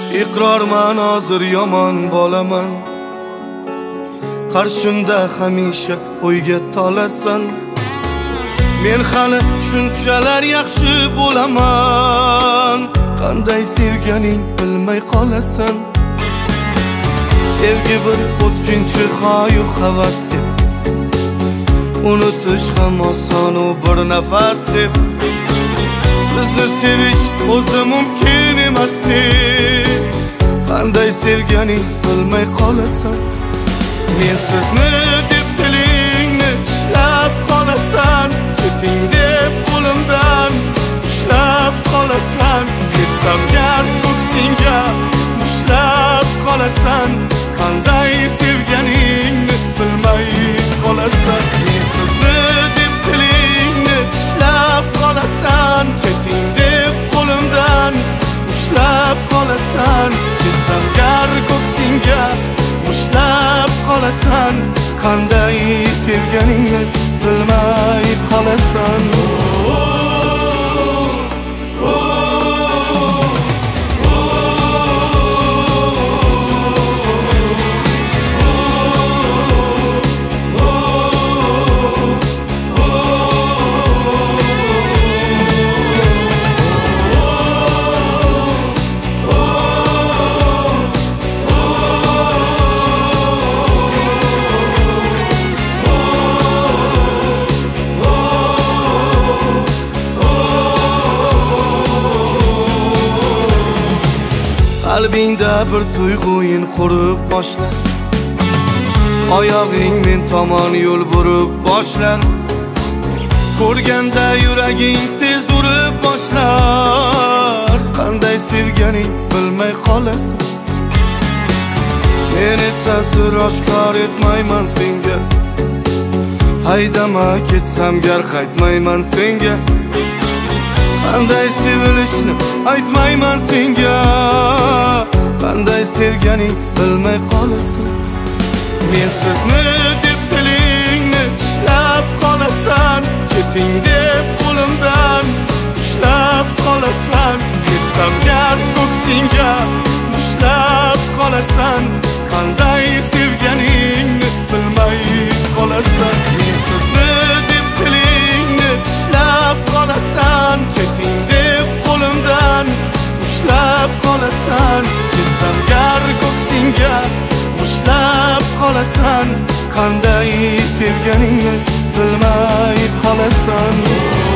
iqrorman hozir yomon bolaman. Qarshimda hamisha o'yga tolasan. Men hali shunchalar yaxshi bo'laman. Qanday sevganing bilmay qolasan. Sevgi bir o'tkinchi xoyu havas deb, unutish ham oson u bir nafas deb. Sizni sevish o'zi mumkin emas deb, qanday sevganing bilmay qolasan. Men sizni deb tilingni tishlab qolasan. Keting deb qo'limdan ushlab qolasan. Ketsam gar ko'ksingga ushlab qolasan. Qanday sevganingni bilmay qolasan. Men sizni deb tilingni tishlab qolasan. Keting deb qo'limdan ushlab qolasan. Ketsam gar ko'ksingga ushlab qolasan. Qanday sevganingni bilmay qolasan. Qalbingda bir tuyg'uing qurib boshlar. Oyog'ing men tomon yo'l burib boshlar. Ko'rganda yuraging tez urib boshlar. Qanday sevganing bilmay qolasan. Men esa sir oshkor etmayman senga. Haydama ketsam gar qaytmayman senga. Qanday sevilishni aytmayman senga. Qanday sevganing bilmay qolasan. Men sizni deb tilingni tishlab qolasan. Keting deb qo'limdan ushlab qolasan. Ketsam gar ko'ksingga ushlab qolasan. Qanday sevganingni bilmay qolasan. Men sizni deb tilingni tishlab qolasan. Keting deb qo'limdan ushlab qolasan. Ketsam gar ko'ksingga ushlab qolasan. Qanday sevganingni bilmay qolasan.